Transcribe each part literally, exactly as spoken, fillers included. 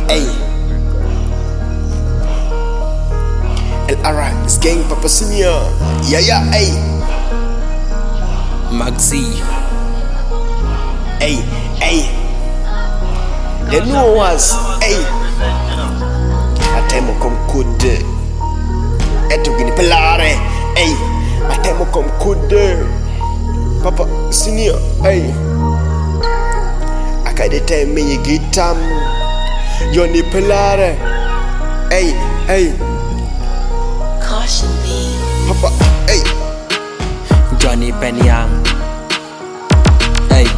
Ey El Ara is gang Papa Senior. Yeah yeah ey Maxi. Ey ey The new was ey Atemo come kude Eto gini pelare ey Atemo come kude Papa Senior ey Akade teme ye gitam Yoni pelare ey ey Caution me. Papa ey Johnny Penyang. Hey.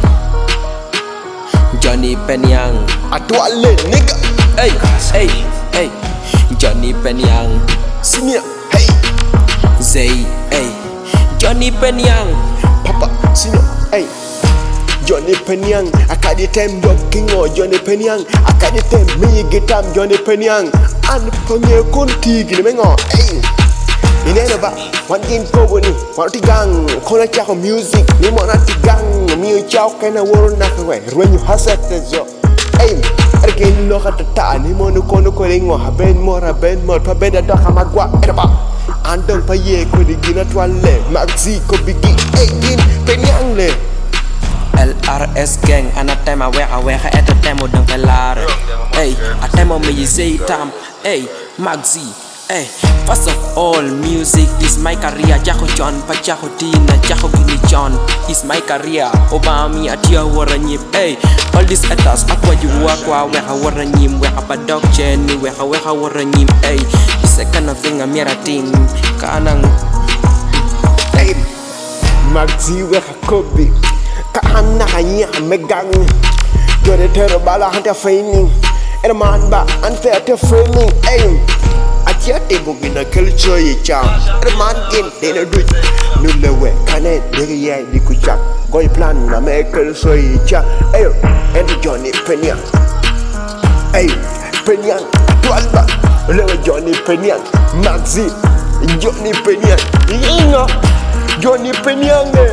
Johnny Penyang. Atuale nigga Hey, hey, hey. Johnny Penyang. Senior hey Zay, hey. Johnny Penyang. Papa Senior hey Johnny Penyang Akadi tem blocking or Johnny Penyang Akadi tem me gitam Johnny Penyang An ponye konti gini mengo hey Inena ba wan gin kobo ni wan tigang kona chako music ni mo na tigang mi chao kana woro na kwe rwenyu hasate zo hey ergen lo kata ta ni mo no kono ko ringo haben mo haben mo pa beda da kamagwa erba andong pa ye ko di gina twale maxi ko bigi hey gin Penyang le L R S gang anatema weka weka eto temo dong pelare. Hey, atemo me say tam. Hey, Maxi. Hey, first of all, music is my career. Jako John, pa jako Tina, jako Gini John is my career. Obami atia waranyip. Hey, all these etas akwa juwa kwa weka waranyim, weka padok cheni, weka weka waranyim. Hey, it's a kind of thing I'm here team. Kanang. hey maxi weka kobi Kahana hanya megang Jode tero bala hante faining Ena man ba ante ate failing Aim Achia tebo gina culture ye cham Ena man gin dena duit Nulewe kane dege yai di kuchak Goy plan na me culture ye cham Ayo Ente Johnny Penyang Ayo Penyang Tualba Lewe Johnny Penyang Maxi Johnny Penyang Inga Johnny Penyang eh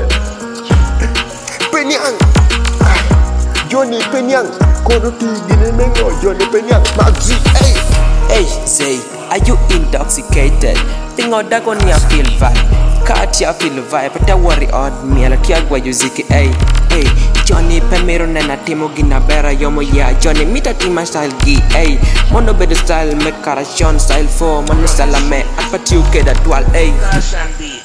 Penyang Johnny Penyang Kono ti gini mengo Johnny Penyang Maxi hey Hey, Zay, are you intoxicated? Tingo dago niya feel vibe. Kat ya feel vibe. Pata worry on me. Ala kia gwa yuziki. Hey, hey. Johnny Pemero na natimo ginabera yomo ya. Johnny mita tima style gi. Hey, mono bedo style me karashon style four. Mano style me. Apati uke da dual. Hey.